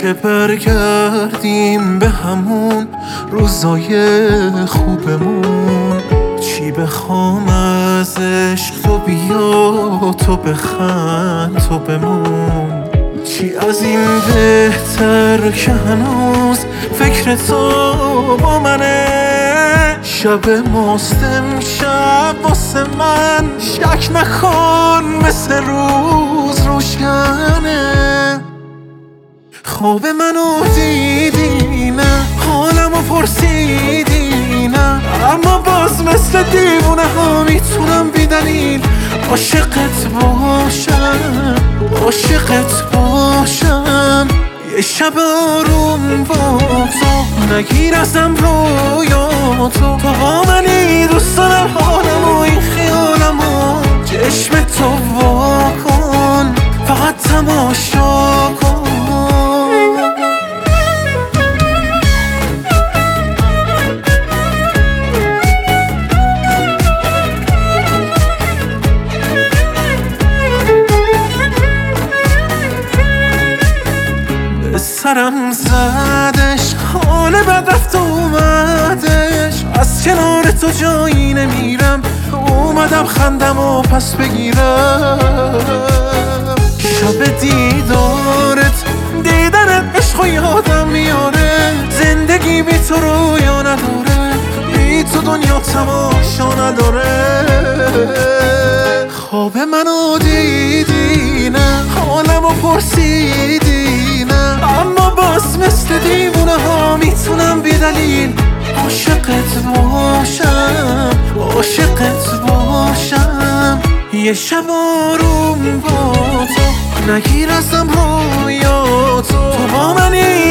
که برگردیم به همون روزای خوبمون. چی بخوام از عشق تو بیا تو بخند تو بمون. چی از این بهتر که هنوز فکر تو با منه. شب ماست امشب واسه من، شک نکن مثل روز روشنه. خواب منو دیدی نه، حالمو پرسیدی نه، اما باز مثل دیوونه ها میتونم بی دلیل عاشقت باشم، عاشقت باشم. یه شب آروم با تو نگیر ازم رویاتو، تو با منی دوست دارم حالمو این خیالمو. چشم تو وا کن فقط تماشا کن. سرم زدش، حال بد رفت و اومدش، از کنار تو جایی نمیرم، اومدم خندم و پس بگیرم. شب دیدارت دیدنت عشق و یادم میاره، زندگی بی تو رویا نداره، بی تو دنیا تماشا نداره. خواب منو دیدی نه، حالمو پرسیدی نه، اما باز مثل دیوونه ها میتونم بی دلیل عاشقت باشم، عاشقت باشم. یه شب آروم با تو نگیر ازم رویاتو، تو با منی